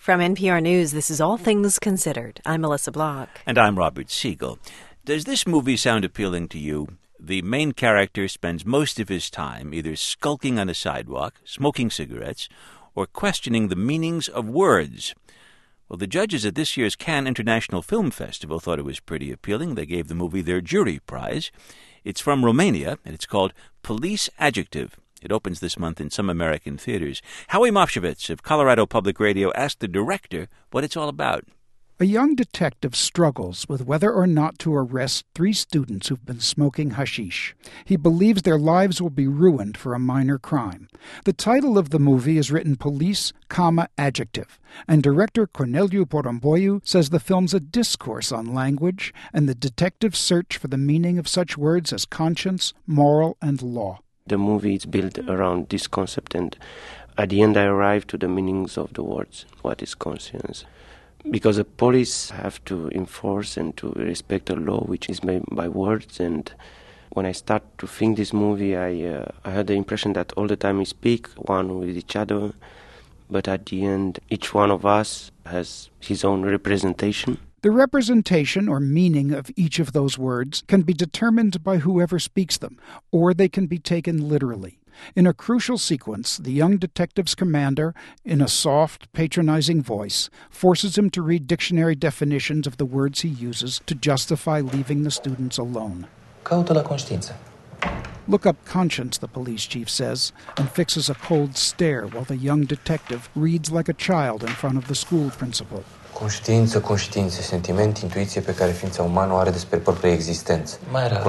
From NPR News, this is All Things Considered. I'm Melissa Block. And I'm Robert Siegel. Does this movie sound appealing to you? The main character spends most of his time either skulking on a sidewalk, smoking cigarettes, or questioning the meanings of words. Well, the judges at this year's Cannes International Film Festival thought it was pretty appealing. They gave the movie their jury prize. It's from Romania, and it's called Police Adjective. It opens this month in some American theaters. Howie Mofshevitz of Colorado Public Radio asked the director what it's all about. A young detective struggles with whether or not to arrest 3 students who've been smoking hashish. He believes their lives will be ruined for a minor crime. The title of the movie is written Police, Adjective, and director Corneliu Porumboiu says the film's a discourse on language and the detective's search for the meaning of such words as conscience, moral, and law. The movie is built around this concept, and at the end I arrive to the meanings of the words. What is conscience? Because the police have to enforce and to respect the law, which is made by words. And when I start to think this movie, I had the impression that all the time we speak one with each other, but at the end, each one of us has his own representation. The representation or meaning of each of those words can be determined by whoever speaks them, or they can be taken literally. In a crucial sequence, the young detective's commander, in a soft, patronizing voice, forces him to read dictionary definitions of the words he uses to justify leaving the students alone. Caută la conștiință. Look up conscience, the police chief says, and fixes a cold stare while the young detective reads like a child in front of the school principal. Conștiință, sentiment, intuiție pe care ființa umană o are despre propria existență.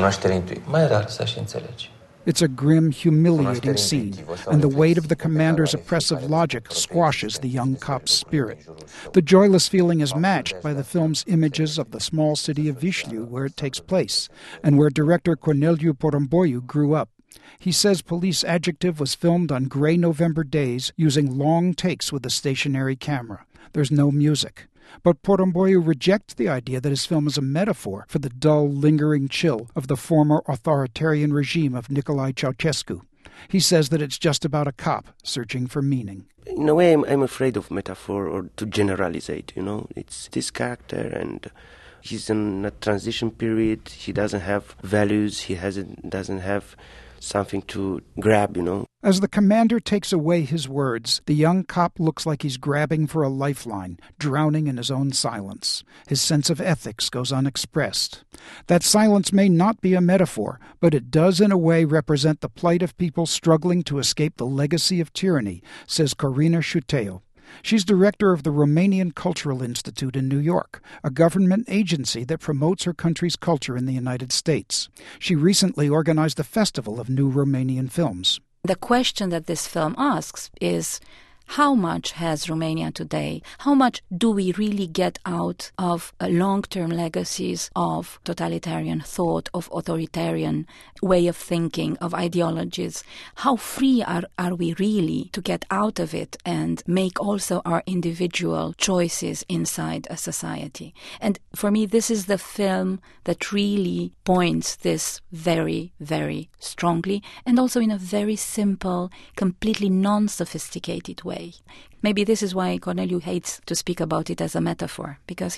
Mai rar să și înțelegi. It's a grim, humiliating scene, and the weight of the commander's oppressive logic squashes the young cop's spirit. The joyless feeling is matched by the film's images of the small city of Vișliu, where it takes place, and where director Corneliu Porumboiu grew up. He says Police Adjective was filmed on gray November days using long takes with a stationary camera. There's no music. But Porumboiu rejects the idea that his film is a metaphor for the dull, lingering chill of the former authoritarian regime of Nicolae Ceausescu. He says that it's just about a cop searching for meaning. In a way, I'm afraid of metaphor or to generalize, It's this character, and he's in a transition period. He doesn't have values. He doesn't have something to grab, As the commander takes away his words, the young cop looks like he's grabbing for a lifeline, drowning in his own silence. His sense of ethics goes unexpressed. That silence may not be a metaphor, but it does in a way represent the plight of people struggling to escape the legacy of tyranny, says Corina Șuteu. She's director of the Romanian Cultural Institute in New York, a government agency that promotes her country's culture in the United States. She recently organized a festival of new Romanian films. The question that this film asks is, how much has Romania today? How much do we really get out of long-term legacies of totalitarian thought, of authoritarian way of thinking, of ideologies? How free are we really to get out of it and make also our individual choices inside a society? And for me, this is the film that really points this very, very strongly, and also in a very simple, completely non-sophisticated way. Maybe this is why Corneliu hates to speak about it as a metaphor, because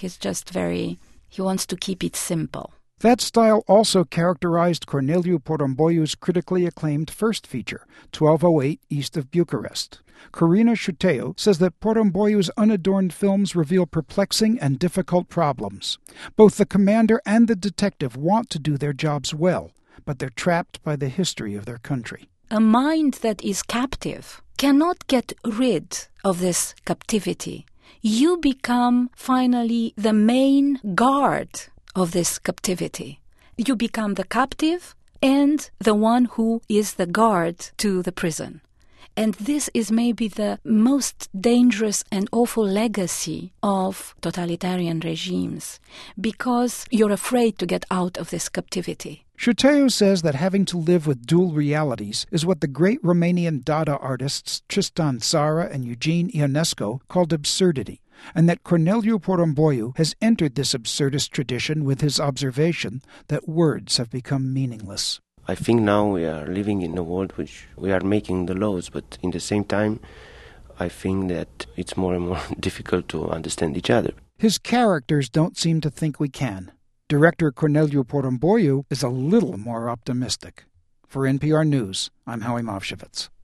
he wants to keep it simple. That style also characterized Corneliu Porumboiu's critically acclaimed first feature, 1208 East of Bucharest. Corina Șuteu says that Porumboiu's unadorned films reveal perplexing and difficult problems. Both the commander and the detective want to do their jobs well, but they're trapped by the history of their country. A mind that is captive cannot get rid of this captivity. You become finally the main guard of this captivity. You become the captive and the one who is the guard to the prison. And this is maybe the most dangerous and awful legacy of totalitarian regimes, because you're afraid to get out of this captivity. Șuteu says that having to live with dual realities is what the great Romanian Dada artists Tristan Tzara and Eugene Ionesco called absurdity, and that Corneliu Porumboiu has entered this absurdist tradition with his observation that words have become meaningless. I think now we are living in a world which we are making the laws, but in the same time I think that it's more and more difficult to understand each other. His characters don't seem to think we can. Director Corneliu Porumboiu is a little more optimistic. For NPR News, I'm Howie Movshevitz.